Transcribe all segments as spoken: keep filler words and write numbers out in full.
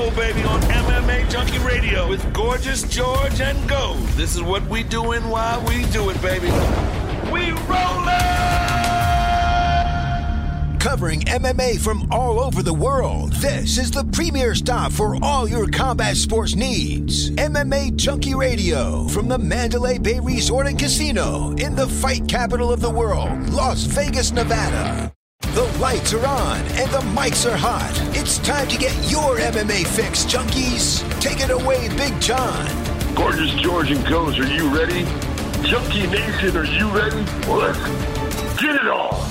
go, baby, on M M A Junkie Radio with Gorgeous George and Gold. This is what we doing while we do it, baby. We rollin'! Covering M M A from all over the world, this is the premier stop for all your combat sports needs. M M A Junkie Radio from the Mandalay Bay Resort and Casino in the fight capital of the world, Las Vegas, Nevada. The lights are on and the mics are hot. It's time to get your M M A fix, junkies. Take it away, Big John. Gorgeous George and Goes, are you ready? Junkie Nation, are you ready? Well, let's get it on.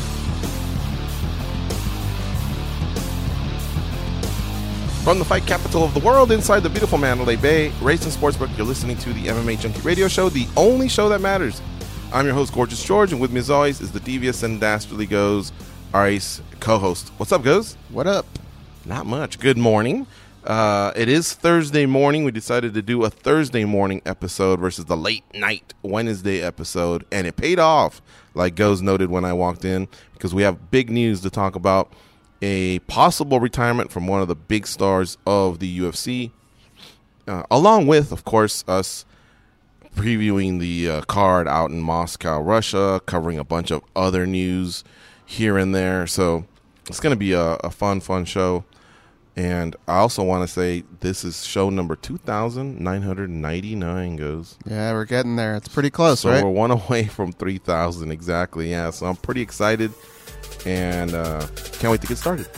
From the fight capital of the world, inside the beautiful Mandalay Bay Racing Sportsbook, you're listening to the M M A Junkie Radio Show, the only show that matters. I'm your host, Gorgeous George, and with me as always is the devious and dastardly Goes, our ace co-host. What's up, Goes? What up? Not much. Good morning. Uh, it is Thursday morning. We decided to do a Thursday morning episode versus the late night Wednesday episode, and it paid off, like Goes noted when I walked in, because we have big news to talk about. A possible retirement from one of the big stars of the U F C, uh, along with, of course, us previewing the uh, card out in Moscow, Russia, covering a bunch of other news here and there. So it's going to be a, a fun, fun show. And I also want to say this is show number two thousand nine hundred ninety-nine, Goes. Yeah, we're getting there. It's pretty close, so right? We're one away from three thousand, exactly. Yeah, so I'm pretty excited. And uh, can't wait to get started.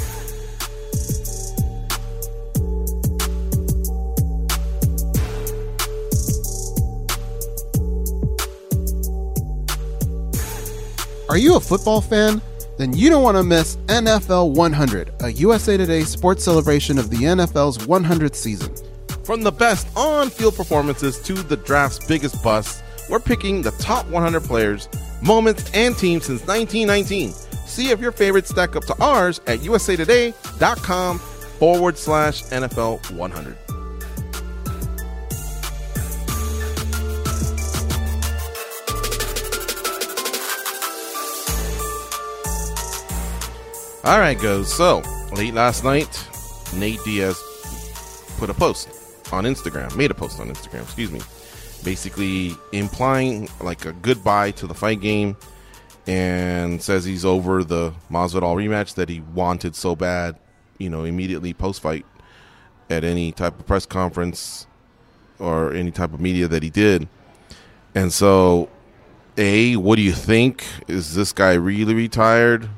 Are you a football fan? Then you don't want to miss N F L one hundred, a U S A Today sports celebration of the N F L's one hundredth season. From the best on-field performances to the draft's biggest busts, we're picking the top one hundred players, moments, and teams since nineteen nineteen. See if your favorites stack up to ours at usatoday.com forward slash NFL 100. All right, Goes. So, late last night, Nate Diaz put a post on Instagram, made a post on Instagram, excuse me, basically implying like a goodbye to the fight game, and says he's over the Masvidal rematch that he wanted so bad, you know, immediately post-fight at any type of press conference or any type of media that he did. And so, A, what do you think? Is this guy really retired?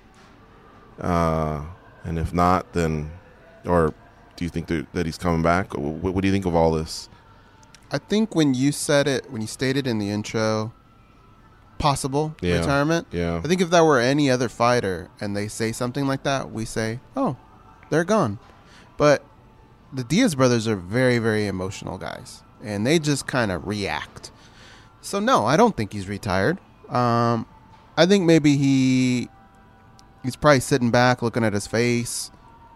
Uh, and if not, then, or do you think that, that he's coming back? What, what do you think of all this? I think when you said it, when you stated in the intro, possible yeah. retirement. Yeah. I think if that were any other fighter and they say something like that, we say, oh, they're gone. But the Diaz brothers are very, very emotional guys, and they just kind of react. So, no, I don't think he's retired. Um, I think maybe he he's probably sitting back looking at his face,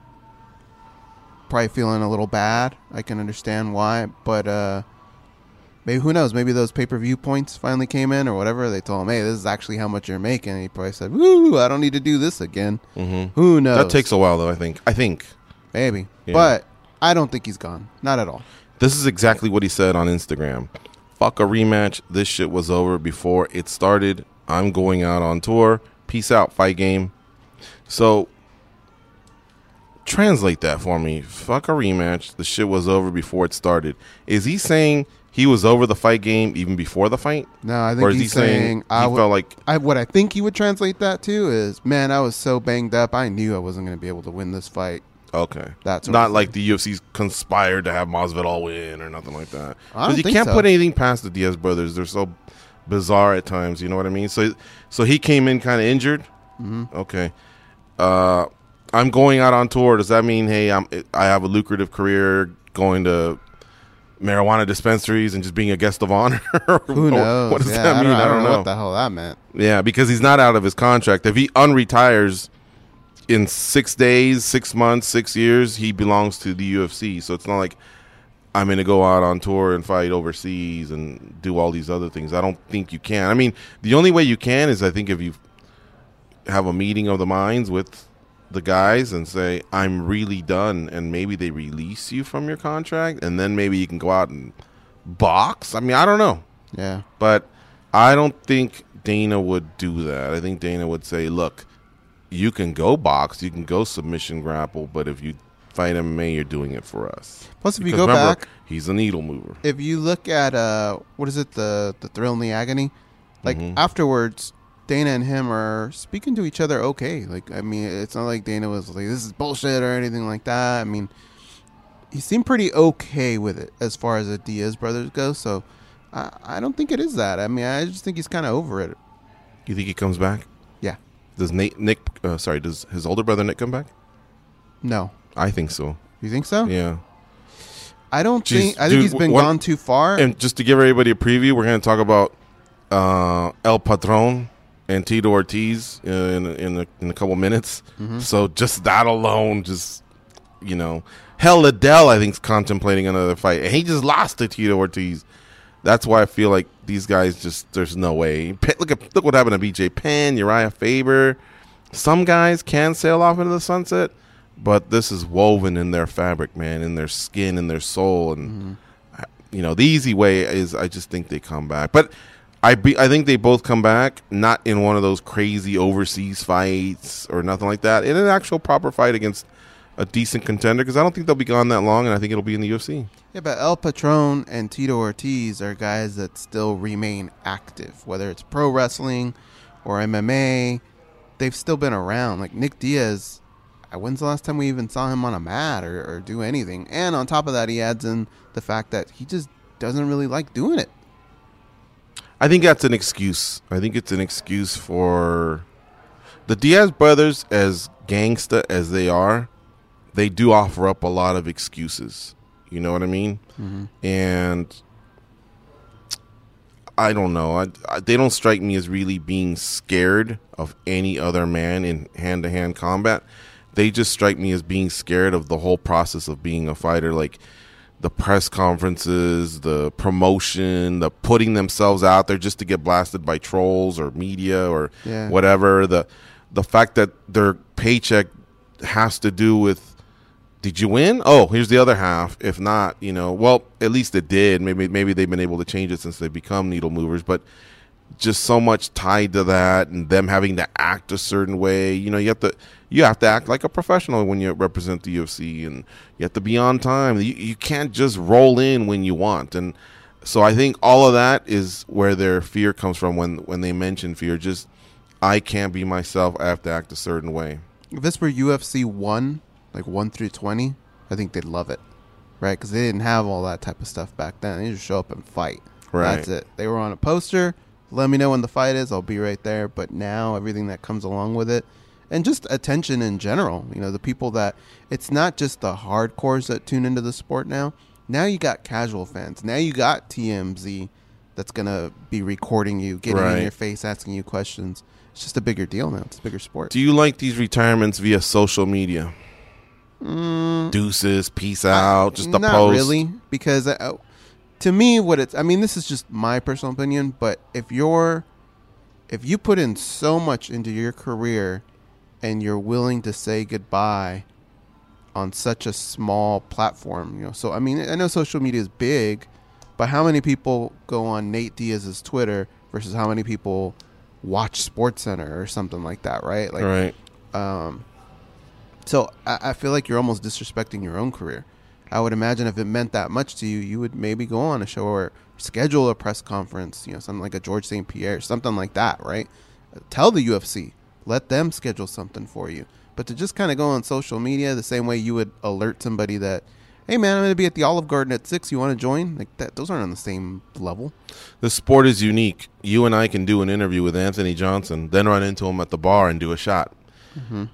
probably feeling a little bad. I can understand why, but uh, maybe, who knows, maybe those pay-per-view points finally came in or whatever. They told him, hey, this is actually how much you're making. And he probably said, woo, I don't need to do this again. Mm-hmm. Who knows? That takes a while, though, I think. I think. Maybe. Yeah. But I don't think he's gone. Not at all. This is exactly what he said on Instagram. Fuck a rematch. This shit was over before it started. I'm going out on tour. Peace out, fight game. So, translate that for me. Fuck a rematch. The shit was over before it started. Is he saying he was over the fight game even before the fight? No, I think or is he's he saying saying he I w- felt like I, what I think he would translate that to is, man, I was so banged up, I knew I wasn't going to be able to win this fight. okay, That's not like the U F C's conspired to have Masvidal win or nothing like that. I don't you think can't so. put anything past the Diaz brothers. They're so bizarre at times. You know what I mean? So, so he came in kind of injured. Mm-hmm. Okay. Uh, I'm going out on tour. Does that mean, hey, I'm I have a lucrative career going to marijuana dispensaries and just being a guest of honor? Who knows? What does yeah, that I mean? don't, I don't know. what the hell that meant. Yeah, because he's not out of his contract. If he unretires in six days, six months, six years, he belongs to the U F C. So it's not like I'm going to go out on tour and fight overseas and do all these other things. I don't think you can. I mean, the only way you can is I think if you have a meeting of the minds with the guys and say, I'm really done, and maybe they release you from your contract, and then maybe you can go out and box. I mean, I don't know. Yeah. But I don't think Dana would do that. I think Dana would say, look, you can go box, you can go submission grapple, but if you fight M M A, you're doing it for us. Plus, if because you go remember, back, he's a needle mover. if you look at, uh, what is it, the, the Thrill and the Agony, like Mhm. afterwards, Dana and him are speaking to each other okay. Like, I mean, it's not like Dana was like, this is bullshit or anything like that. I mean, he seemed pretty okay with it as far as the Diaz brothers go. So I, I don't think it is that. I mean, I just think he's kind of over it. You think he comes back? Yeah. Does Nate, Nick, uh, sorry, does his older brother Nick come back? No. I think so. You think so? Yeah. I don't Jeez, think. I think dude, he's been what- gone too far. And just to give everybody a preview, we're going to talk about uh, El Patron and Tito Ortiz uh, in in a, in a couple minutes. Mm-hmm. So just that alone, just you know, hell, Liddell I think's contemplating another fight, and he just lost to Tito Ortiz. That's why I feel like these guys just there's no way. Pe- Look at look what happened to B J Penn, Uriah Faber. Some guys can sail off into the sunset, but this is woven in their fabric, man, in their skin, in their soul, and Mm-hmm. you know the easy way is I just think they come back, but. I be, I think they both come back, not in one of those crazy overseas fights or nothing like that. In an actual proper fight against a decent contender, because I don't think they'll be gone that long, and I think it'll be in the U F C. Yeah, but El Patron and Tito Ortiz are guys that still remain active, whether it's pro wrestling or M M A. They've still been around. Like Nick Diaz, uh, when's the last time we even saw him on a mat or, or do anything? And on top of that, he adds in the fact that he just doesn't really like doing it. I think that's an excuse. I think it's an excuse for the Diaz brothers, as gangsta as they are. They do offer up a lot of excuses. You know what I mean? Mm-hmm. And I don't know. I, I, they don't strike me as really being scared of any other man in hand-to-hand combat. They just strike me as being scared of the whole process of being a fighter, like the press conferences, the promotion, the putting themselves out there just to get blasted by trolls or media or Yeah. whatever. The the fact that their paycheck has to do with, did you win? Oh, here's the other half. If not, you know, well, at least it did. Maybe maybe they've been able to change it since they've become needle movers, but just so much tied to that and them having to act a certain way. You know, you have to you have to act like a professional when you represent the U F C, and you have to be on time. You, you can't just roll in when you want. And so I think all of that is where their fear comes from when, when they mention fear. Just, I can't be myself. I have to act a certain way. If this were U F C one, like one through twenty, I think they'd love it, right? Because they didn't have all that type of stuff back then. They just show up and fight. Right. That's it. They were on a poster. Let me know when the fight is. I'll be right there. But now everything that comes along with it, and just attention in general. You know, the people that, it's not just the hardcores that tune into the sport now. Now you got casual fans. Now you got T M Z that's going to be recording you, getting Right. in your face, asking you questions. It's just a bigger deal now. It's a bigger sport. Do you like these retirements via social media? Mm, Deuces, peace out, just a not post. really, because uh, to me, what it's, I mean, this is just my personal opinion, but if you're, if you put in so much into your career and you're willing to say goodbye on such a small platform, you know, so I mean, I know social media is big, but how many people go on Nate Diaz's Twitter versus how many people watch SportsCenter or something like that, right? Like, Right. um, so I, I feel like you're almost disrespecting your own career. I would imagine if it meant that much to you, you would maybe go on a show or schedule a press conference, you know, something like a George Saint Pierre, something like that, right? Tell the U F C, let them schedule something for you. But to just kind of go on social media the same way you would alert somebody that, hey man, I'm going to be at the Olive Garden at six. You want to join? Like that, those aren't on the same level. The sport is unique. You and I can do an interview with Anthony Johnson, then run into him at the bar and do a shot. Mm-hmm.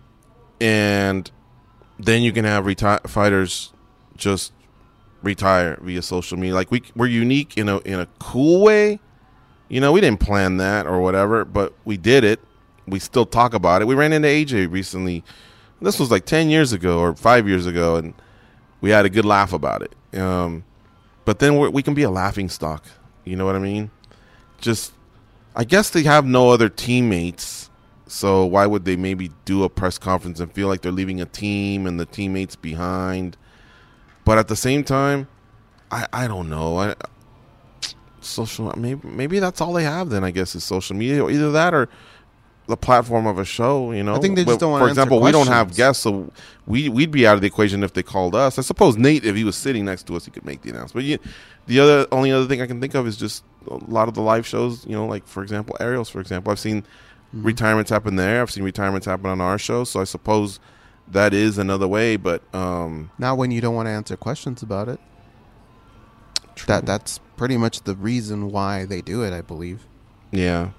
And then you can have reti- fighters just retire via social media. Like we we're unique in a in a cool way. You know, we didn't plan that or whatever, but we did it. We still talk about it. We ran into A J recently. This was like ten years ago or five years ago, and we had a good laugh about it. Um, but then we're, we can be a laughing stock. You know what I mean? Just, I guess they have no other teammates So why would they maybe do a press conference and feel like they're leaving a team and the teammates behind? But at the same time, I, I don't know. I, social maybe maybe that's all they have then, I guess, is social media. Or either that or the platform of a show, you know. I think they just but, don't want to for example, answer we don't have questions. guests, so we, we'd be out of the equation if they called us. I suppose Nate, if he was sitting next to us, he could make the announcement. But you, the other only other thing I can think of is just a lot of the live shows, you know, like, for example, Ariel's, for example. I've seen mm-hmm. retirements happen there. I've seen retirements happen on our show, so I suppose that is another way. But um, not when you don't want to answer questions about it. True. That That's pretty much the reason why they do it, I believe. Yeah.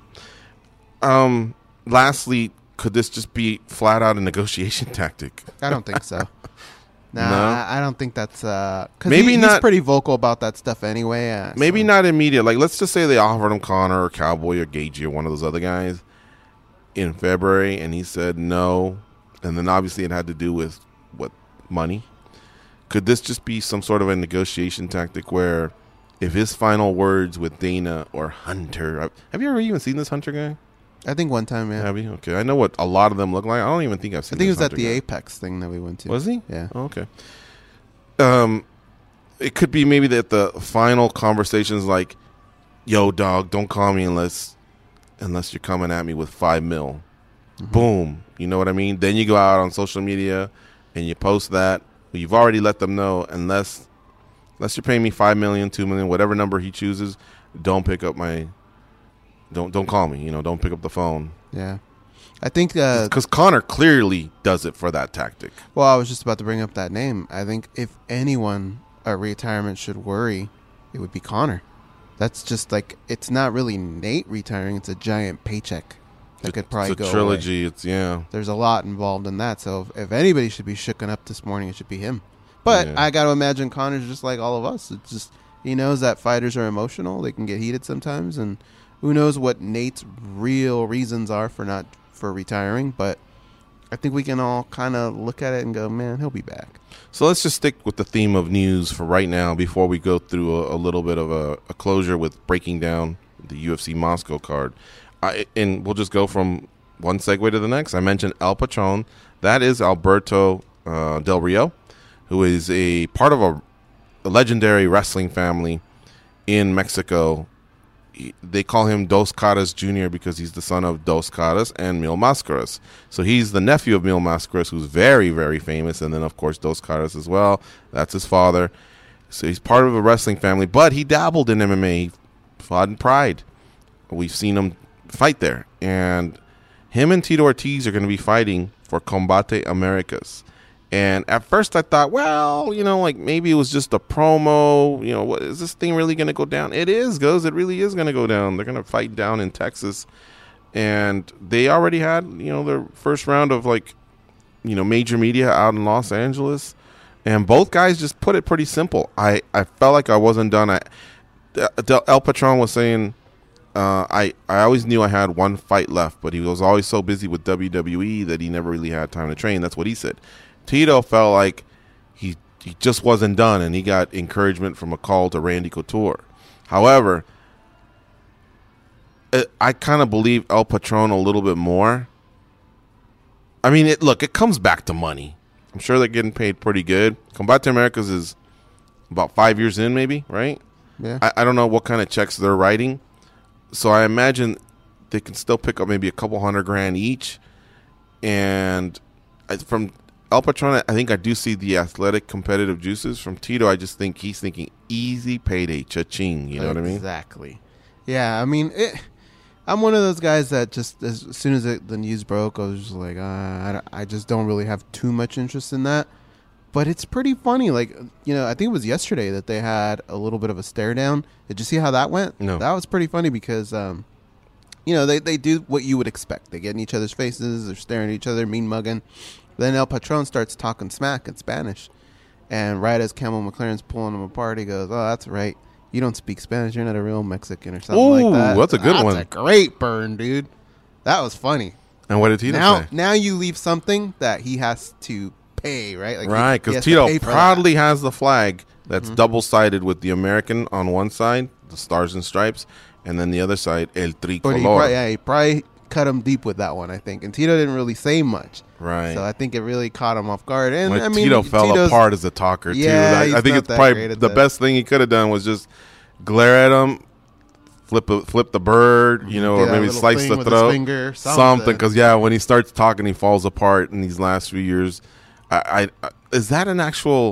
Um. Lastly, could this just be flat out a negotiation tactic? I don't think so. Nah, No? I, I don't think that's uh, because Maybe he, not- he's pretty vocal about that stuff anyway. Uh, Maybe so- not immediate. Like, let's just say they offered him Connor or Cowboy or Gagey or one of those other guys in February, and he said no. And then obviously it had to do with what money. Could this just be some sort of a negotiation tactic where if his final words with Dana or Hunter, have you ever even seen this Hunter guy? I think one time, yeah. Have you? Okay, I know what a lot of them look like. I don't even think I've I seen. think it this was at Hunter the guy. Apex thing that we went to. Was he? Yeah. Oh, okay. Um, it could be maybe that the final conversations like, "Yo, dog, don't call me unless unless you're coming at me with five mil." Mm-hmm. Boom. You know what I mean? Then you go out on social media and you post that. You've already let them know unless unless you're paying me five million, two million, whatever number he chooses, don't pick up my. Don't don't call me. You know, don't pick up the phone. Yeah. I think uh, Because Connor clearly does it for that tactic. well, I was just about to bring up that name. I think if anyone at retirement should worry, it would be Connor. That's just like, it's not really Nate retiring. It's a giant paycheck that could probably it's a go trilogy. away. It's yeah. There's a lot involved in that. So if, if anybody should be shooken up this morning, it should be him. But Yeah. I got to imagine Connor's just like all of us. It's just, he knows that fighters are emotional. They can get heated sometimes. And who knows what Nate's real reasons are for not for retiring. But I think we can all kind of look at it and go, man, he'll be back. So let's just stick with the theme of news for right now before we go through a, a little bit of a, a closure with breaking down the U F C Moscow card. I, and we'll just go from one segue to the next. I mentioned El Patron. That is Alberto uh, Del Rio, who is a part of a, a legendary wrestling family in Mexico. He, they call him Dos Caras Junior because he's the son of Dos Caras and Mil Mascaras. So he's the nephew of Mil Mascaras, who's very, very famous. And then, of course, Dos Caras as well. That's his father. So he's part of a wrestling family. But he dabbled in M M A. He fought in Pride. We've seen him fight there. And him and Tito Ortiz are going to be fighting for Combate Americas. And at first I thought, well, you know, like maybe it was just a promo. You know, what, is this thing really going to go down? It is, goes. It really is going to go down. They're going to fight down in Texas. And they already had, you know, their first round of, like, you know, major media out in Los Angeles. And both guys just put it pretty simple. I, I felt like I wasn't done. I, El Patron was saying, uh, I, I always knew I had one fight left, but he was always so busy with W W E that he never really had time to train. That's what he said. Tito felt like he he just wasn't done, and he got encouragement from a call to Randy Couture. However, it, I kind of believe El Patron a little bit more. I mean, it look, it comes back to money. I'm sure they're getting paid pretty good. Combate Americas is about five years in, maybe, right? Yeah. I, I don't know what kind of checks they're writing, so I imagine they can still pick up maybe a couple hundred grand each. And I, from El Patron, I think I do see the athletic competitive juices. From Tito, I just think he's thinking easy payday, cha-ching. You know what I mean? Exactly. Yeah, I mean, it, I'm one of those guys that just as, as soon as it, the news broke, I was just like, uh, I, don't- I just don't really have too much interest in that. But it's pretty funny. Like, you know, I think it was yesterday that they had a little bit of a stare down. Did you see how that went? No. That was pretty funny because, um, you know, they, they do what you would expect. They get in each other's faces. They're staring at each other, mean mugging. Then El Patron starts talking smack in Spanish. And right as Camel McLaren's pulling him apart, he goes, oh, that's right. You don't speak Spanish. You're not a real Mexican or something Ooh, like that. that's a good that's one. That's a great burn, dude. That was funny. And what did Tito Now, say? now you leave something that he has to pay, right? Like he- Right, he because has to Tito pay for proudly that. has the flag that's mm-hmm. double-sided with the American on one side, the stars and stripes, and then the other side, El But he Tricolor. probably, yeah, he probably cut him deep with that one, I think. And Tito didn't really say much. Right. So I think it really caught him off guard. And Like, I mean, Tito fell Tito's, apart as a talker, too. Yeah, I, he's I think not it's that probably great at the that. best thing he could have done was just glare at him, flip a, flip the bird, you know, Do or that maybe little slice thing the with his throat. finger, something. something. Because, yeah, when he starts talking, he falls apart in these last few years. I, I, I Is that an actual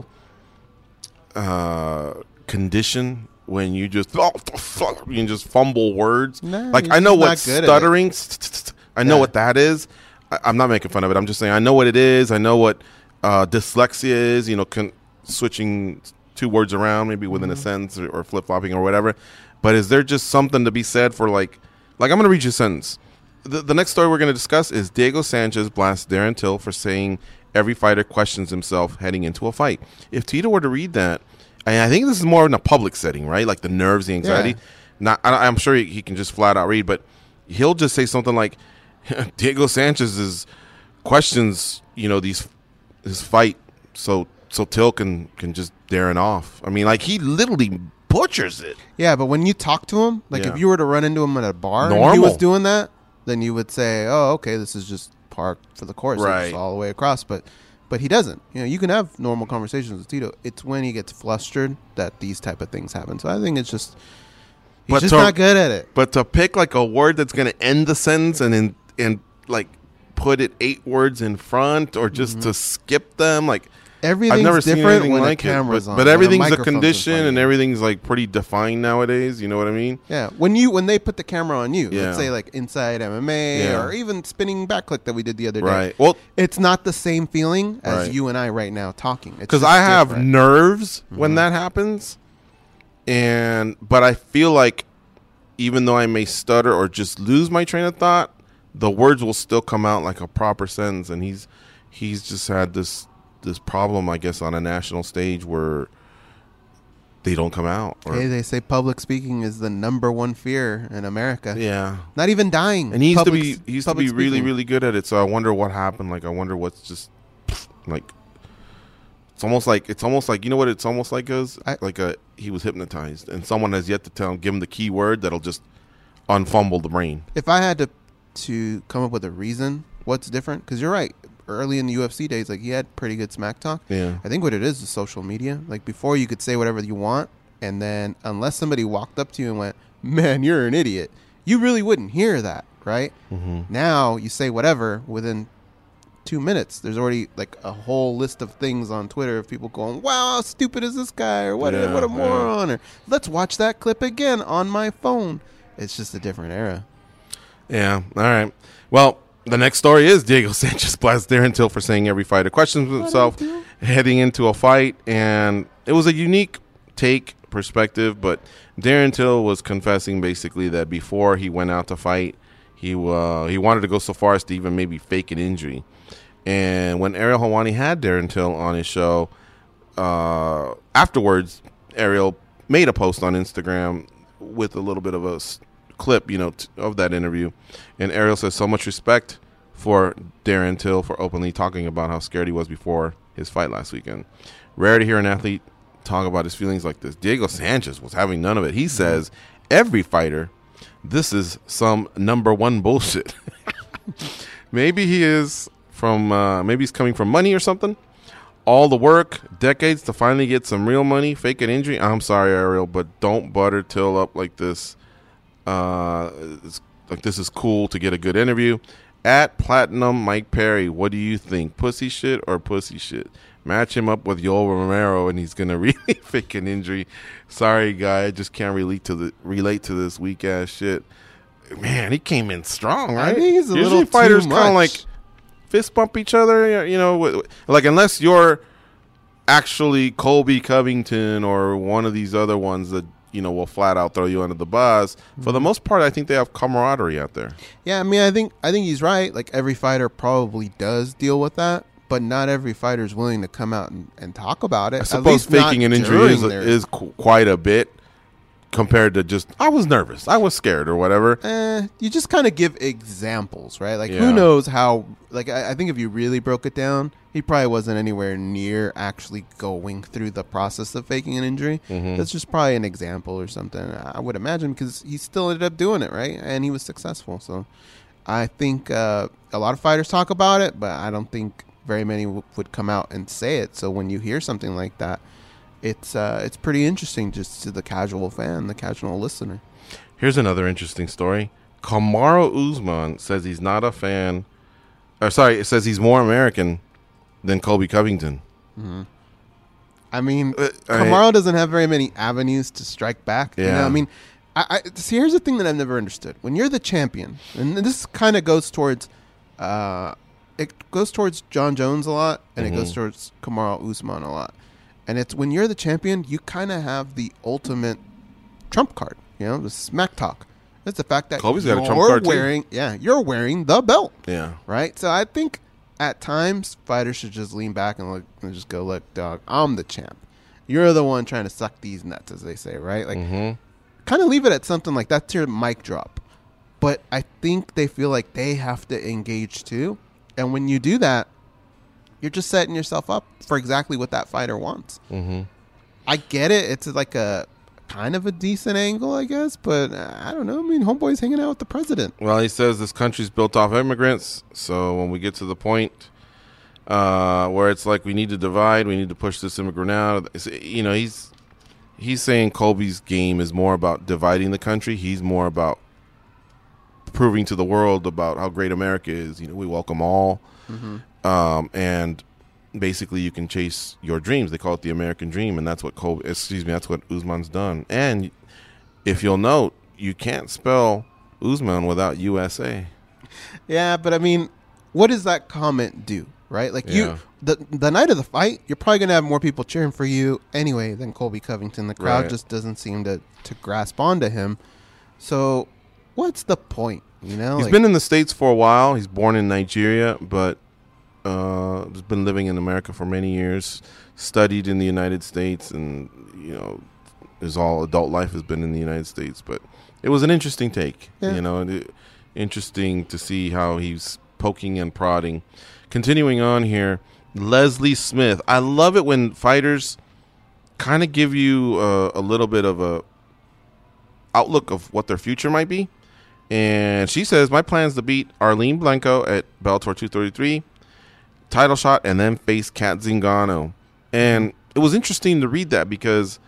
uh, condition? When you just oh, you can just fumble words, Nah, like you're I know just what not good at it. stuttering. I know Yeah. what that is. I, I'm not making fun of it. I'm just saying I know what it is. I know what uh, dyslexia is. You know, con- switching two words around maybe within Mm-hmm. a sentence or, or flip flopping or whatever. But is there just something to be said for like, like I'm going to read you a sentence. The, the next story we're going to discuss is Diego Sanchez blasts Darren Till for saying every fighter questions himself heading into a fight. If Tito were to read that. And I think this is more in a public setting, right? Like the nerves, the anxiety. Yeah. Not, I, I'm sure he, he can just flat out read, but he'll just say something like, "Diego Sanchez's questions, you know, these his fight, so so Till can can just Darren off." I mean, like he literally butchers it. Yeah, but when you talk to him, like Yeah. if you were to run into him at a bar and he Normal. was doing that, then you would say, "Oh, okay, this is just par for the course, Right. it's all the way across." But but he doesn't. You know, you can have normal conversations with Tito. It's when he gets flustered that these type of things happen. So I think it's just he's But just to- not good at it. But to pick like a word that's going to end the sentence and in, and like put it eight words in front or just to skip them, like Everything's I've never seen different anything when like a camera's it. But, on. but when everything's a microphone's in condition front of and you. everything's like pretty defined nowadays. You know what I mean? Yeah, when you when they put the camera on you, Yeah. let's say like Inside M M A Yeah. or even spinning back click that we did the other day. Right. Well, It's not the same feeling as Right. you and I right now talking. because I have different. nerves Mm-hmm. when that happens, and but I feel like even though I may stutter or just lose my train of thought, the words will still come out like a proper sentence. And he's he's just had this this problem, I guess, on a national stage where they don't come out. Or, Hey, they say public speaking is the number one fear in America. yeah. Not even dying. And he used Public- to be he used to public be really speaking. really good at it. So I wonder what happened. Like I wonder what's just like. It's almost like it's almost like you know what it's almost like is I- like a he was hypnotized and someone has yet to tell him give him the key word that'll just unfumble the brain. If I had to to come up with a reason what's different, because you're right. Early in the U F C days, like he had pretty good smack talk. Yeah. I think what it is is social media. Like before, you could say whatever you want, and then unless somebody walked up to you and went, "Man, you're an idiot," you really wouldn't hear that, right? Mm-hmm. Now you say whatever within two minutes. There's already like a whole list of things on Twitter of people going, "Wow, how stupid is this guy?" or "What, a, Yeah, what a yeah. moron!" or "Let's watch that clip again on my phone." It's just a different era. Yeah. All right. Well, the next story is Diego Sanchez blasts Darren Till for saying every fighter questions himself heading into a fight, and it was a unique take perspective. But Darren Till was confessing basically that before he went out to fight, he uh, he wanted to go so far as to even maybe fake an injury. And when Ariel Helwani had Darren Till on his show, uh, afterwards, Ariel made a post on Instagram with a little bit of a s- clip, you know, t- of that interview. And Ariel says so much respect for Darren Till for openly talking about how scared he was before his fight last weekend. Rare to hear an athlete talk about his feelings like this. Diego Sanchez was having none of it. He says, every fighter, this is some number one bullshit. Maybe he is from, uh, maybe he's coming from money or something. All the work, decades to finally get some real money, fake an injury. I'm sorry, Ariel, but don't butter Till up like this. Uh, it's, like this is cool to get a good interview. At Platinum Mike Perry, what do you think? Pussy shit or pussy shit? Match him up with Yoel Romero, and he's gonna really fake an injury. Sorry, guy, I just can't relate to the relate to this weak ass shit. Man, he came in strong, right? think he's a Usually little too fighters kind of much. like fist bump each other, you know, wi- like unless you're actually Colby Covington or one of these other ones that, you know, will flat out throw you under the bus. For Mm-hmm. the most part, I think they have camaraderie out there. Yeah, I mean, I think I think he's right. Like every fighter probably does deal with that, but not every fighter is willing to come out and, and talk about it. I At suppose least not faking an injury during is, their- is qu- quite a bit compared to just, I was nervous, I was scared or whatever. Eh, you just kind of give examples, right? Like, Yeah. who knows how? Like, I, I think if you really broke it down, he probably wasn't anywhere near actually going through the process of faking an injury. Mhm. That's just probably an example or something. I would imagine because he still ended up doing it, right? And he was successful. So, I think uh, a lot of fighters talk about it, but I don't think very many w- would come out and say it. So when you hear something like that, it's uh, it's pretty interesting just to the casual fan, the casual listener. Here's another interesting story. Kamaru Usman says he's not a fan, or sorry, it says he's more American than Colby Covington. Mm-hmm. I mean, Uh, I- Kamaru doesn't have very many avenues to strike back. You know? Yeah. I mean, I, I, see, here's the thing that I've never understood. When you're the champion, and this kind of goes towards, uh, it goes towards John Jones a lot, and Mhm. it goes towards Kamaru Usman a lot. And it's when you're the champion, you kind of have the ultimate trump card. You know, the smack talk. It's the fact that Colby's you're got a trump card, too. wearing, yeah, you're wearing the belt. Yeah. Right? So I think at times fighters should just lean back and, look, and just go, look, dog, I'm the champ. You're the one trying to suck these nuts, as they say, right? Like, Mm-hmm. kind of leave it at something like that's your mic drop. But I think they feel like they have to engage too. And when you do that, you're just setting yourself up for exactly what that fighter wants. Mm-hmm. I get it. It's like a kind of a decent angle, I guess. But uh, I don't know. I mean, homeboy's hanging out with the president. Well, he says this country's built off immigrants. So when we get to the point uh, where it's like we need to divide, we need to push this immigrant out. It's, you know, he's he's saying Colby's game is more about dividing the country. He's more about proving to the world about how great America is. You know, we welcome all, Mm-hmm. um, and basically you can chase your dreams. They call it the American dream, and that's what Colby. Excuse me, that's what Usman's done. And if you'll note, you can't spell Usman without U S A. Yeah, but I mean, what does that comment do, right? Like Yeah. you, the the night of the fight, you're probably gonna have more people cheering for you anyway than Colby Covington. The crowd Right. just doesn't seem to to grasp onto him. So, what's the point? You know, He's Like, been in the States for a while. He's born in Nigeria, but uh, has been living in America for many years. Studied in the United States, and you know, his all adult life has been in the United States. But it was an interesting take. Yeah. You know, and it, interesting to see how he's poking and prodding. Continuing on here, Leslie Smith. I love it when fighters kind of give you uh, a little bit of a outlook of what their future might be. And she says, my plan is to beat Arlene Blanco at Bellator two thirty-three, title shot, and then face Kat Zingano. And it was interesting to read that because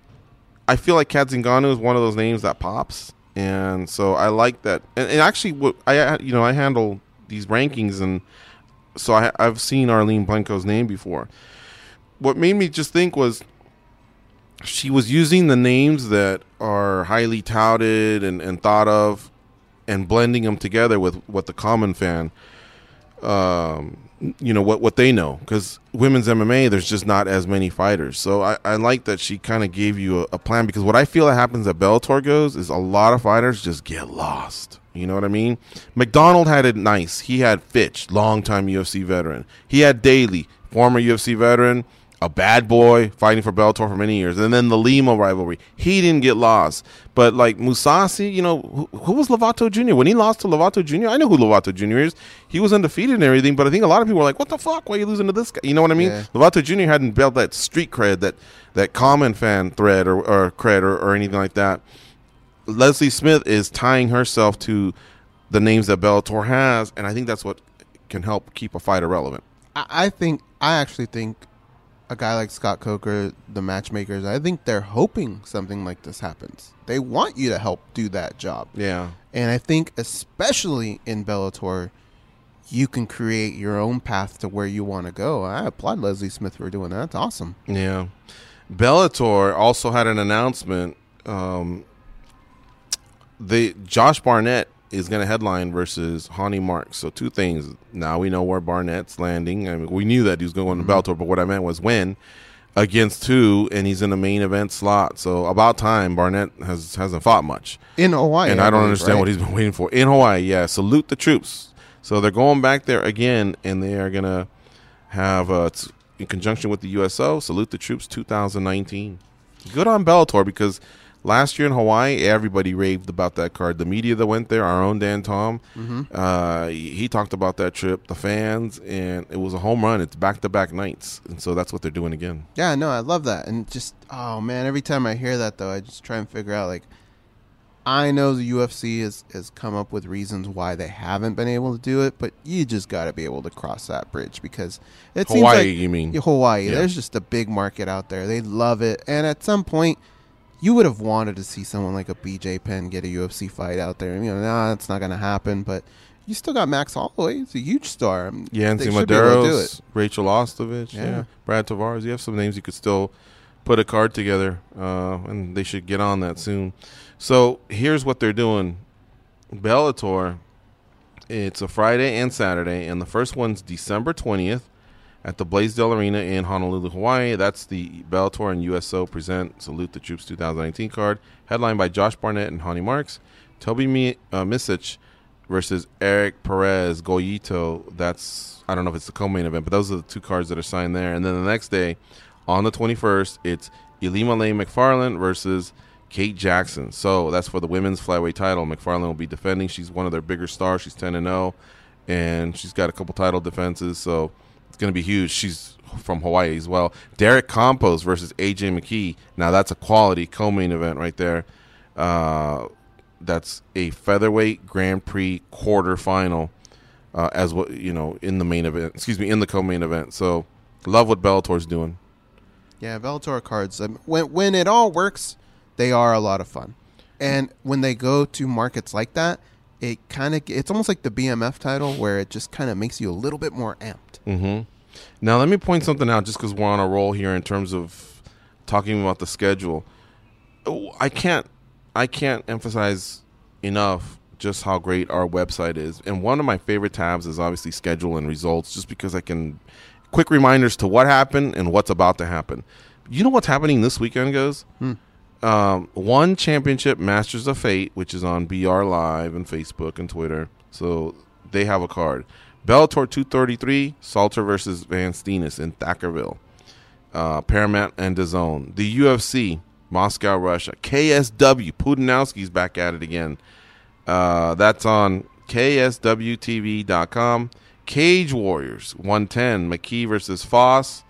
I feel like Kat Zingano is one of those names that pops. And so I like that. And, and actually, what I you know I handle these rankings, and so I, I've seen Arlene Blanco's name before. What made me just think was she was using the names that are highly touted and, and thought of, and blending them together with what the common fan, um, you know, what, what they know. Because women's M M A, there's just not as many fighters. So I, I like that she kind of gave you a, a plan, because what I feel that happens at Bellator goes is a lot of fighters just get lost. You know what I mean? McDonald had it nice. He had Fitch, longtime U F C veteran. He had Daly, former U F C veteran, a bad boy fighting for Bellator for many years, and then the Lima rivalry. He didn't get lost. But like Mousasi, you know, who, who was Lovato Junior? When he lost to Lovato Junior, I know who Lovato Junior is. He was undefeated and everything, but I think a lot of people were like, what the fuck? Why are you losing to this guy? You know what I mean? Yeah. Lovato Junior hadn't built that street cred, that, that common fan thread or, or cred or, or anything like that. Leslie Smith is tying herself to the names that Bellator has, and I think that's what can help keep a fighter relevant. I, I think I actually think a guy like Scott Coker, the matchmakers, I think they're hoping something like this happens. They want you to help do that job. Yeah. And I think especially in Bellator, you can create your own path to where you want to go. I applaud Leslie Smith for doing that. That's awesome. Yeah. Bellator also had an announcement. Um, they Josh Barnett is going to headline versus Hani Marks. So two things. Now we know where Barnett's landing. I mean, we knew that he was going to Mm-hmm. Bellator, but what I meant was when against two, and he's in the main event slot. So about time. Barnett has hasn't fought much. In Hawaii. And I don't believe, understand right? what he's been waiting for. In Hawaii, yeah. Salute the troops. So they're going back there again, and they are going to have, uh, t- in conjunction with the U S O, Salute the Troops twenty nineteen. Good on Bellator, because last year in Hawaii, everybody raved about that card. The media that went there, our own Dan Tom, Mm-hmm. uh, he talked about that trip, the fans, and it was a home run. It's back-to-back nights, and so that's what they're doing again. Yeah, no, I love that. And just, oh, man, every time I hear that, though, I just try and figure out, like, I know the U F C has, has come up with reasons why they haven't been able to do it, but you just got to be able to cross that bridge because it Hawaii, seems like you mean? Yeah, Hawaii. Yeah. There's just a big market out there. They love it, and at some point, you would have wanted to see someone like a B J Penn get a U F C fight out there. You know, nah, that's not going to happen, but you still got Max Holloway. He's a huge star. Yancy They should be able to do Medeiros, it. Rachel Ostovich, Yeah. yeah. Brad Tavares. You have some names you could still put a card together, uh, and they should get on that soon. So here's what they're doing. Bellator, it's a Friday and Saturday, and the first one's December twentieth at the Blaisdell Arena in Honolulu, Hawaii. That's the Bellator and U S O Present Salute the Troops twenty nineteen card, headlined by Josh Barnett and Honey Marks. Toby Mi- uh, Misic versus Eric Perez Goyito. That's, I don't know if it's the co-main event, but those are the two cards that are signed there. And then the next day, on the twenty-first, it's Ilima Lane McFarland versus Kate Jackson. So that's for the women's flyweight title. McFarland will be defending. She's one of their bigger stars. She's ten and oh, and she's got a couple title defenses, so it's going to be huge. She's from Hawaii as well. Derek Campos versus A J McKee. Now that's a quality co-main event right there. Uh, that's a featherweight Grand Prix quarterfinal, uh, as what you know in the main event. Excuse me, in the co-main event. So love what Bellator's doing. Yeah, Bellator cards. Um, when when it all works, they are a lot of fun. And when they go to markets like that, it kind of it's almost like the B M F title where it just kind of makes you a little bit more amped. Mm-hmm. Now let me point something out, just because we're on a roll here in terms of talking about the schedule. Oh, I can't I can't emphasize enough just how great our website is. And one of my favorite tabs is obviously schedule and results, just because I can quick reminders to what happened and what's about to happen. You know what's happening this weekend, guys? Hmm. Um, one championship, Masters of Fate, which is on B R Live and Facebook and Twitter. So they have a card. Bellator two thirty-three, Salter versus Van Steenis in Thackerville. Uh, Paramount and DAZN. The U F C, Moscow, Russia. K S W, Putinowski's back at it again. Uh, that's on K S W T V dot com. Cage Warriors, one ten, McKee versus Foss.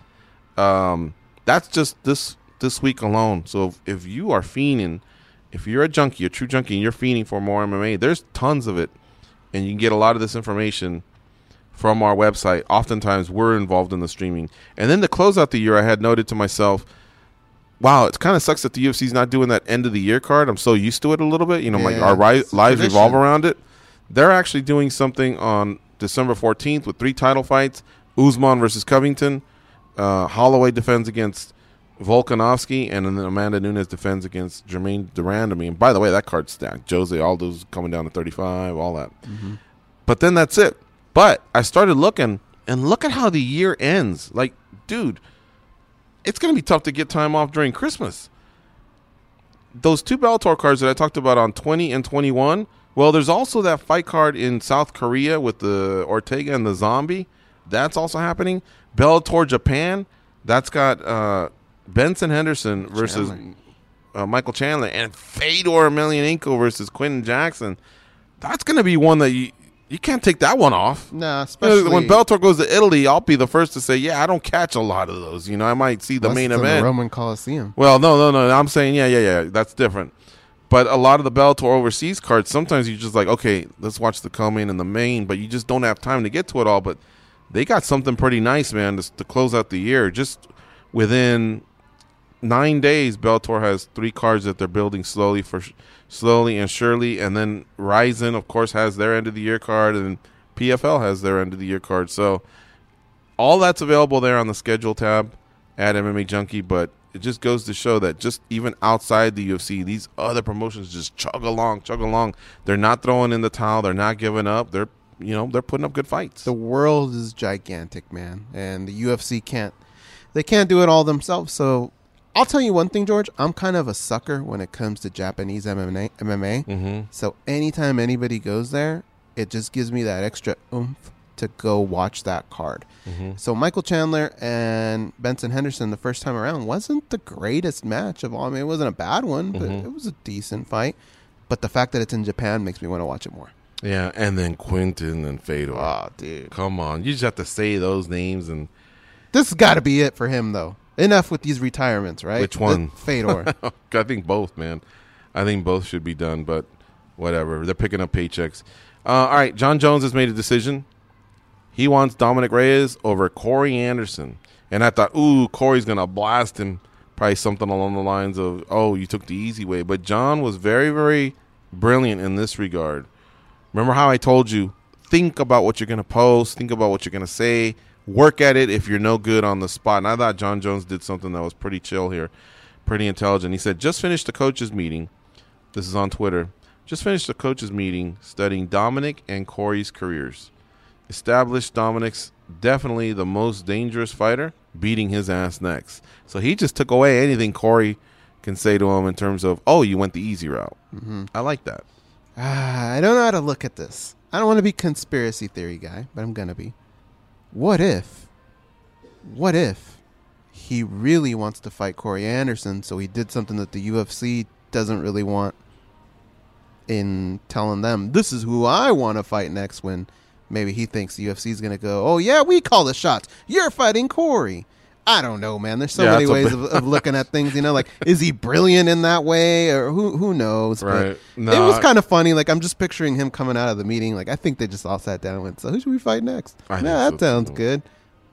Um, that's just this this week alone. So if, if you are fiending, if you're a junkie, a true junkie, and you're fiending for more M M A, there's tons of it. And you can get a lot of this information from our website. Oftentimes, we're involved in the streaming. And then to close out the year, I had noted to myself, wow, it kind of sucks that the U F C's not doing that end of the year card. I'm so used to it a little bit. You know, Yeah, my, our ri- it's a lives tradition. revolve around it. They're actually doing something on December fourteenth with three title fights. Usman versus Covington. Uh, Holloway defends against Volkanovski, and then Amanda Nunes defends against Jermaine Durand. I mean, by the way, that card's stacked. Jose Aldo's coming down to thirty-five, all that. Mm-hmm. But then that's it. But I started looking, and look at how the year ends. Like, dude, it's going to be tough to get time off during Christmas. Those two Bellator cards that I talked about on twenty and twenty-one, well, there's also that fight card in South Korea with the Ortega and the Zombie. That's also happening. Bellator Japan, that's got uh, Benson Henderson versus Chandler. uh, Michael Chandler, and Fedor Emelianenko versus Quentin Jackson. That's going to be one that you you can't take that one off. Nah, You know, especially when Bellator goes to Italy, I'll be the first to say, yeah, I don't catch a lot of those. You know, I might see the unless main it's in event. the Roman Coliseum. Well, no, no, no. I'm saying, yeah, yeah, yeah. That's different. But a lot of the Bellator overseas cards, sometimes you're just like, okay, let's watch the co-main and the main, but you just don't have time to get to it all. But they got something pretty nice, man, to, to close out the year. Just within nine days, Bellator has three cards that they're building slowly for slowly and surely. And then Ryzen, of course, has their end of the year card, and P F L has their end of the year card. So all that's available there on the schedule tab at M M A Junkie, but it just goes to show that just even outside the U F C, these other promotions just chug along, chug along. They're not throwing in the towel. They're not giving up. They're, you know, they're putting up good fights. The world is gigantic, man, and the U F C can't. They can't do it all themselves. So I'll tell you one thing, George. I'm kind of a sucker when it comes to Japanese M M A. M M A. Mm-hmm. So anytime anybody goes there, it just gives me that extra oomph to go watch that card. Mm-hmm. So Michael Chandler and Benson Henderson the first time around wasn't the greatest match of all. I mean, it wasn't a bad one, but Mm-hmm. it was a decent fight. But the fact that it's in Japan makes me want to watch it more. Yeah, and then Quentin and Fedor. Oh, dude. Come on. You just have to say those names. And This has got to be it for him, though. Enough with these retirements, right? Which one? The- Fedor. I think both, man. I think both should be done, but whatever. They're picking up paychecks. Uh, all right, John Jones has made a decision. He wants Dominic Reyes over Corey Anderson. And I thought, ooh, Corey's going to blast him. Probably something along the lines of, oh, you took the easy way. But John was very, very brilliant in this regard. Remember how I told you, think about what you're going to post, think about what you're going to say, work at it if you're no good on the spot. And I thought John Jones did something that was pretty chill here, pretty intelligent. He said, just finished the coaches meeting. This is on Twitter. Just finished the coaches meeting studying Dominic and Corey's careers. Established Dominic's definitely the most dangerous fighter, beating his ass next. So he just took away anything Corey can say to him in terms of, oh, you went the easy route. Mm-hmm. I like that. Uh, I don't know how to look at this. I don't want to be conspiracy theory guy, but I'm going to be. What if, what if he really wants to fight Corey Anderson, so he did something that the U F C doesn't really want in telling them, this is who I want to fight next, when maybe he thinks the U F C is going to go, oh, yeah, we call the shots. You're fighting Corey. I don't know, man. There's so yeah, many ways of, of looking at things, you know, like, is he brilliant in that way, or who who knows? Right. But no, it was I, kind of funny. Like, I'm just picturing him coming out of the meeting. Like, I think they just all sat down and went, so who should we fight next? I Yeah, think that so sounds too. good.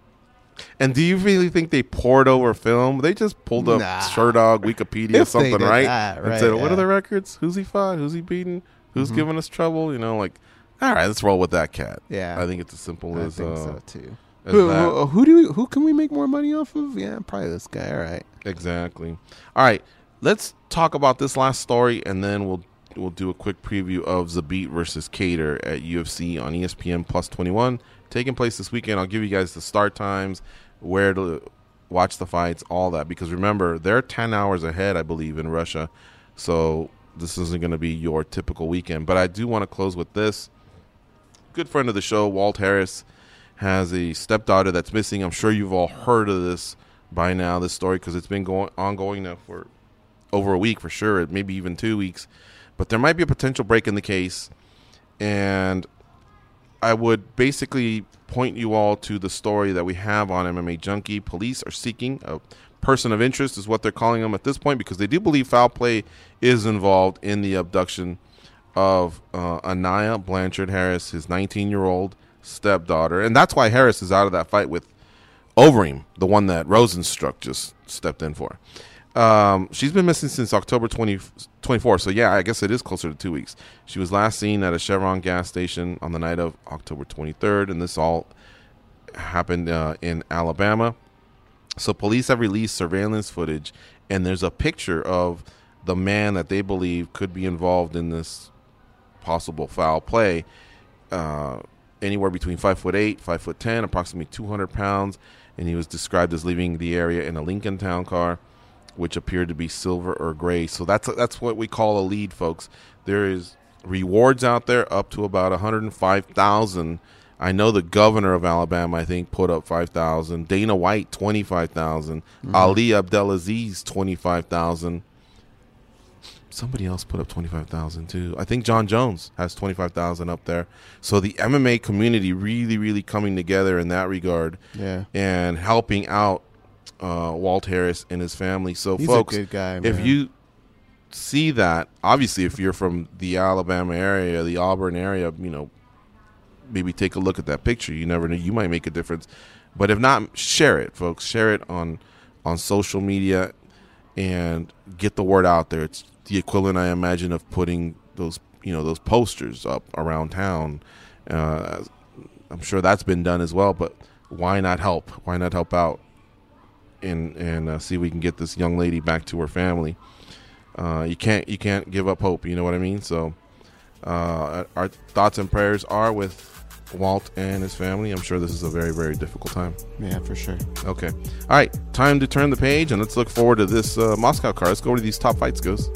And do you really think they poured over film? They just pulled up Nah. Sherdog, Wikipedia, If they something, did right? that, And right, said, what yeah. are the records? Who's he fought? Who's he beaten? Who's Mhm. giving us trouble? You know, like, all right, let's roll with that cat. Yeah. I think it's as simple I as, think uh, so, too. as Who, that. who, who do we, who can we make more money off of? Yeah, probably this guy. All right. Exactly. All right, let's talk about this last story, and then we'll we'll do a quick preview of Zabit versus Cater at U F C on E S P N Plus twenty-one, taking place this weekend. I'll give you guys the start times, where to watch the fights, all that, because remember, they're ten hours ahead, I believe, in Russia, so this isn't going to be your typical weekend. But I do want to close with this. Good friend of the show, Walt Harris, has a stepdaughter that's missing. I'm sure you've all heard of this by now, this story, because it's been going ongoing now for over a week for sure, maybe even two weeks. But there might be a potential break in the case, and I would basically point you all to the story that we have on M M A Junkie. Police are seeking a person of interest, is what they're calling them at this point, because they do believe foul play is involved in the abduction of uh, Anaya Blanchard Harris, his nineteen-year-old stepdaughter. And that's why Harris is out of that fight with Overeem, the one that Rosenstruck just stepped in for. Um, she's been missing since October twentieth, twenty-fourth, so yeah, I guess it is closer to two weeks. She was last seen at a Chevron gas station on the night of October twenty-third, and this all happened uh, in Alabama. So police have released surveillance footage, and there's a picture of the man that they believe could be involved in this possible foul play. Uh, anywhere between five foot eight, five foot ten, approximately two hundred pounds, and he was described as leaving the area in a Lincoln Town car, which appeared to be silver or gray. So that's that's what we call a lead, folks. There is rewards out there up to about one hundred five thousand. I know the governor of Alabama, I think, put up five thousand. Dana White, twenty-five thousand. Mm-hmm. Ali Abdelaziz, twenty-five thousand. Somebody else put up twenty-five thousand too. I think John Jones has twenty-five thousand up there. So the M M A community really, really coming together in that regard, Yeah. and helping out uh, Walt Harris and his family. So, He's folks, a good guy, if man. you see that, obviously, if you're from the Alabama area, the Auburn area, you know, maybe take a look at that picture. You never know, you might make a difference. But if not, share it, folks. Share it on on social media and get the word out there. It's the equivalent, I imagine, of putting those, you know, those posters up around town. Uh, I'm sure that's been done as well, but why not help? Why not help out and and uh, see if we can get this young lady back to her family? Uh, you can't you can't give up hope. You know what I mean? So uh, our thoughts and prayers are with Walt and his family. I'm sure this is a very, very difficult time. Yeah, for sure. Okay. All right. Time to turn the page, and let's look forward to this uh, Moscow card. Let's go to these top fights, Goes.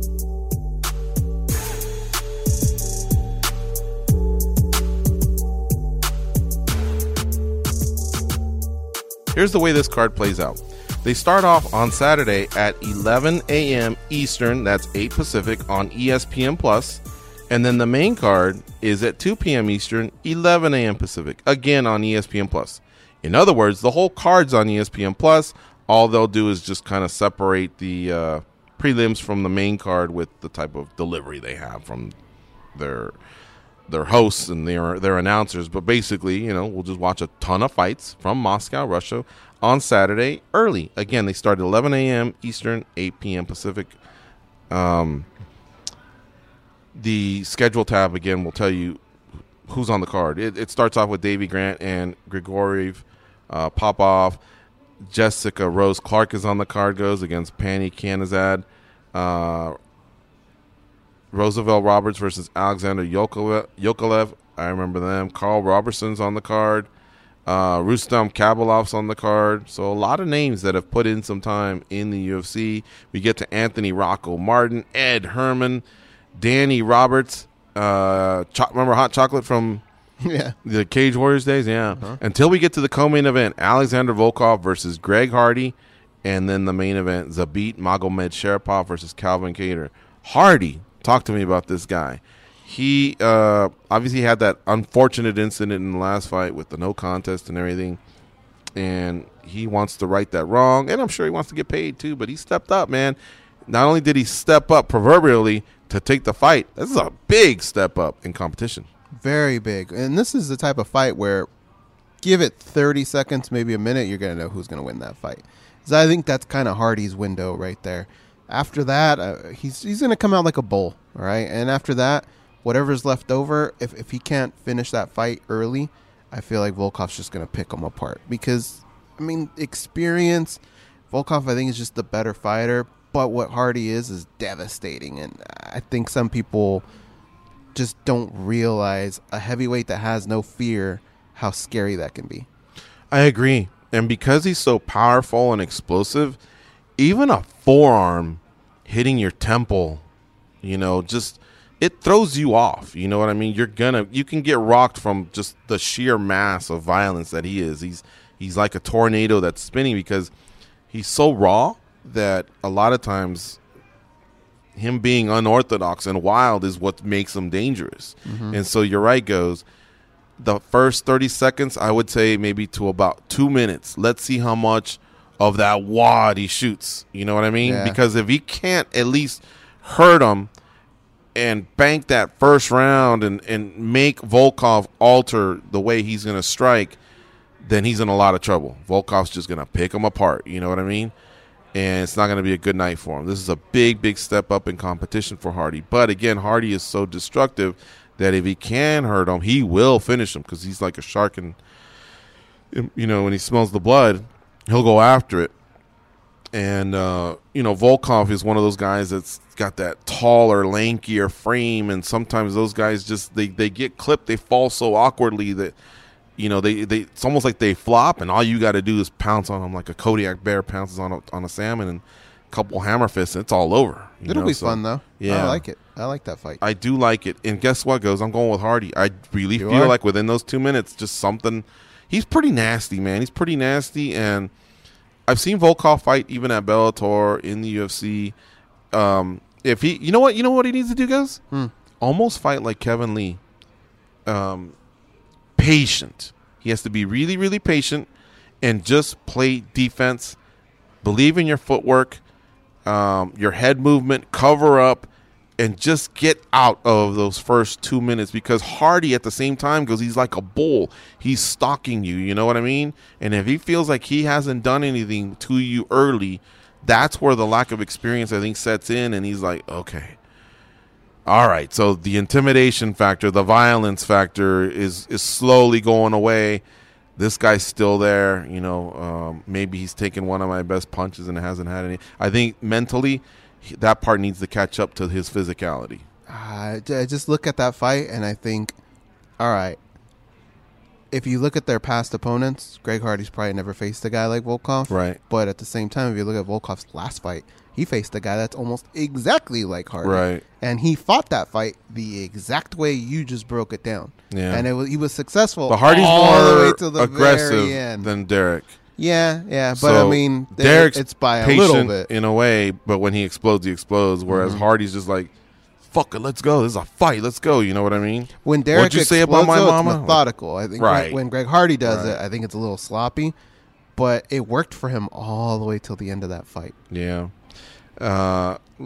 Here's the way this card plays out. They start off on Saturday at eleven a.m. Eastern, that's eight Pacific, on E S P N Plus. And then the main card is at two p.m. Eastern, eleven a.m. Pacific, again on E S P N Plus. In other words, the whole card's on E S P N Plus. All they'll do is just kind of separate the uh, prelims from the main card with the type of delivery they have from their their hosts and their their announcers. But basically, you know, we'll just watch a ton of fights from Moscow, Russia, on Saturday early. Again, they start at eleven a.m. Eastern, eight p.m. Pacific. Um, the schedule tab again will tell you who's on the card. It, it starts off with Davy Grant and Grigoriev uh, Popov. Jessica Rose Clark is on the card, goes against Pani Kianzad. Uh, Roosevelt Roberts versus Alexander Yokolev. Yokolev. I remember them. Carl Robertson's on the card. Uh, Rustam Kabalov's on the card. So a lot of names that have put in some time in the U F C. We get to Anthony Rocco Martin, Ed Herman, Danny Roberts. Uh, cho- remember Hot Chocolate from Yeah. the Cage Warriors days? Yeah. Uh-huh. Until we get to the co-main event, Alexander Volkov versus Greg Hardy. And then the main event, Zabit Magomed Sharapov versus Calvin Kattar. Hardy, talk to me about this guy. He uh, obviously had that unfortunate incident in the last fight with the no contest and everything. And he wants to right that wrong. And I'm sure he wants to get paid too. But he stepped up, man. Not only did he step up proverbially to take the fight, this is a big step up in competition. Very big. And this is the type of fight where give it thirty seconds, maybe a minute, you're going to know who's going to win that fight. Because I think that's kind of Hardy's window right there. After that, uh, he's he's going to come out like a bull, all right? And after that, whatever's left over, if, if he can't finish that fight early, I feel like Volkov's just going to pick him apart. Because, I mean, experience, Volkov I think is just the better fighter. But what Hardy is is devastating. And I think some people just don't realize a heavyweight that has no fear, how scary that can be. I agree. And because he's so powerful and explosive, even a forearm hitting your temple, you know, just it throws you off. You know what I mean? You're gonna you can get rocked from just the sheer mass of violence that he is. He's he's like a tornado that's spinning because he's so raw that a lot of times him being unorthodox and wild is what makes him dangerous. Mm-hmm. And so you're right, Goes. The first thirty seconds, I would say maybe to about two minutes. Let's see how much of that wad he shoots. You know what I mean? Yeah. Because if he can't at least hurt him and bank that first round and, and make Volkov alter the way he's going to strike, then he's in a lot of trouble. Volkov's just going to pick him apart. You know what I mean? And it's not going to be a good night for him. This is a big, big step up in competition for Hardy. But, again, Hardy is so destructive that if he can hurt him, he will finish him because he's like a shark. And, you know, when he smells the blood, he'll go after it. And, uh, you know, Volkov is one of those guys that's got that taller, lankier frame. And sometimes those guys just, they, they get clipped. They fall so awkwardly that, you know, they, they it's almost like they flop, and all you got to do is pounce on them like a Kodiak bear pounces on a, on a salmon, and a couple hammer fists, and it's all over. It'll know? be so, fun, though. Yeah. I like it. I like that fight. I do like it. And guess what, Goes? I'm going with Hardy. I really You feel are? like within those two minutes, just something. He's pretty nasty, man. He's pretty nasty, and I've seen Volkov fight even at Bellator, in the U F C. Um, if he, you know what, you know what he needs to do, guys? Hmm. Almost fight like Kevin Lee. Um, patient. He has to be really, really patient and just play defense. Believe in your footwork, um, your head movement, cover up, and just get out of those first two minutes because Hardy at the same time goes, he's like a bull. He's stalking you, you know what I mean? And if he feels like he hasn't done anything to you early, that's where the lack of experience, I think, sets in, and he's like, okay. All right, so the intimidation factor, the violence factor is is slowly going away. This guy's still there. You know, um, maybe he's taken one of my best punches and hasn't had any. I think mentally he, that part needs to catch up to his physicality. Uh, I just look at that fight, and I think, all right, if you look at their past opponents, Greg Hardy's probably never faced a guy like Volkov. Right. But at the same time, if you look at Volkov's last fight, he faced a guy that's almost exactly like Hardy. Right. And he fought that fight the exact way you just broke it down. Yeah. And it was, he was successful But Hardy's all the way more to the aggressive very end. than Derek. Yeah, yeah. But, So I mean, Derek's it's by a patient little bit. in a way, but when he explodes, he explodes. Whereas Mm-hmm. Hardy's just like, fuck it, let's go. This is a fight. Let's go. You know what I mean? When Derek What'd you say about explodes, my though, mama? it's methodical. I think Right. when, when Greg Hardy does Right. it, I think it's a little sloppy. But it worked for him all the way till the end of that fight. Yeah. Uh,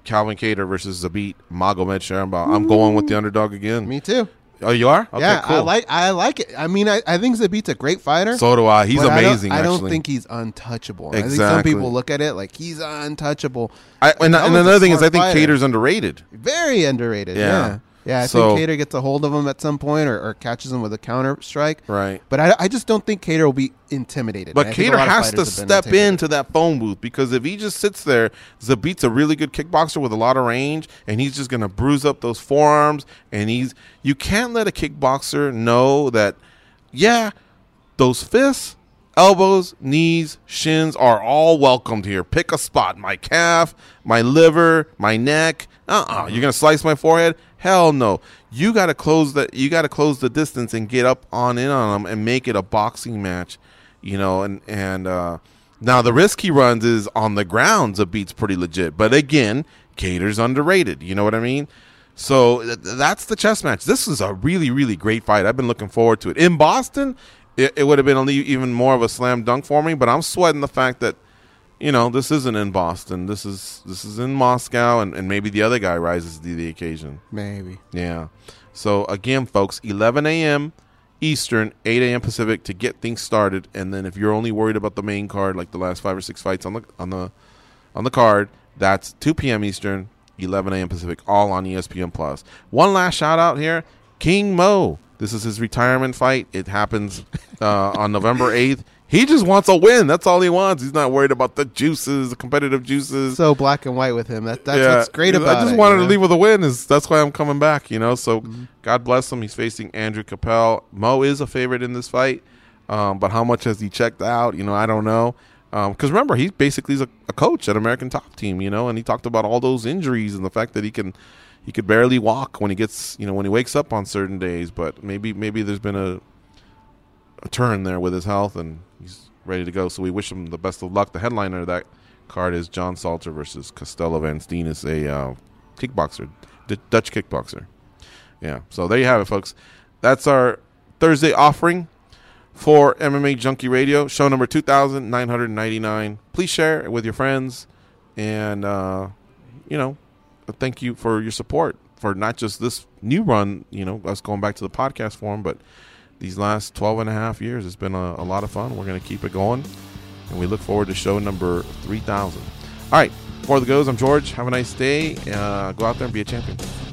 Calvin Kattar versus Zabit Magomed Shambat. I'm going with the underdog again. Me too. Oh, you are? Okay, yeah, cool. I like I like it. I mean, I, I think Zabit's a great fighter. So do I. He's but amazing. I don't, I actually. don't think he's untouchable. Exactly. I think some people look at it like he's untouchable. I, and, That and was a another thing is, I smart think fighter. Cater's underrated. Very underrated. Yeah. Yeah, yeah. I So- think Kattar gets a hold of him at some point, or, or catches him with a counter strike. Right. But I, I just don't think Kattar will be intimidated. But And I think a Kattar lot of has to fighters have been step intimidated. into that phone booth, because if he just sits there, Zabit's a really good kickboxer with a lot of range, and he's just going to bruise up those forearms. And he's you can't let a kickboxer know that, yeah, those fists, elbows, knees, shins are all welcomed here. Pick a spot. My calf, my liver, my neck. Uh-uh. You're going to slice my forehead? Hell no. You got to close the you got to close the distance and get up on in on them and make it a boxing match, you know, and and uh, now the risk he runs is on the ground. Zabit's pretty legit. But again, Kattar's underrated. You know what I mean? So th- that's the chess match. This is a really, really great fight. I've been looking forward to it. In Boston, it, it would have been even more of a slam dunk for me, but I'm sweating the fact that, you know, this isn't in Boston. This is this is in Moscow, and, and maybe the other guy rises to the occasion. Maybe. Yeah. So, again, folks, eleven a.m. Eastern, eight a.m. Pacific to get things started. And then if you're only worried about the main card, like the last five or six fights on the on the, on the card, that's two p.m. Eastern, eleven a.m. Pacific, all on E S P N Plus. One last shout-out here, King Mo. This is his retirement fight. It happens uh, on November eighth. He just wants a win. That's all he wants. He's not worried about the juices, the competitive juices. So black and white with him. That that's Yeah. what's great about it. I just wanted you know? to leave with a win. Is That's why I'm coming back, you know. So Mm-hmm. God bless him. He's facing Andrew Capel. Mo is a favorite in this fight, um, but how much has he checked out? You know, I don't know. Because remember, he basically is a, a coach at American Top Team, you know, and he talked about all those injuries and the fact that he can he could barely walk when he gets, you know, when he wakes up on certain days. But maybe maybe there's been a a turn there with his health, and he's ready to go. So we wish him the best of luck. The headliner of that card is John Salter versus Costello Van Steen, is a uh, kickboxer, D- Dutch kickboxer. Yeah. So there you have it, folks. That's our Thursday offering for M M A Junkie Radio, show number two thousand nine hundred ninety-nine. Please share it with your friends, and uh, you know, thank you for your support for not just this new run, you know, us going back to the podcast form, but these last twelve and a half years. It's been a, a lot of fun. We're going to keep it going, and we look forward to show number three thousand. All right, before the goes, I'm George. Have a nice day. Uh, go out there and be a champion.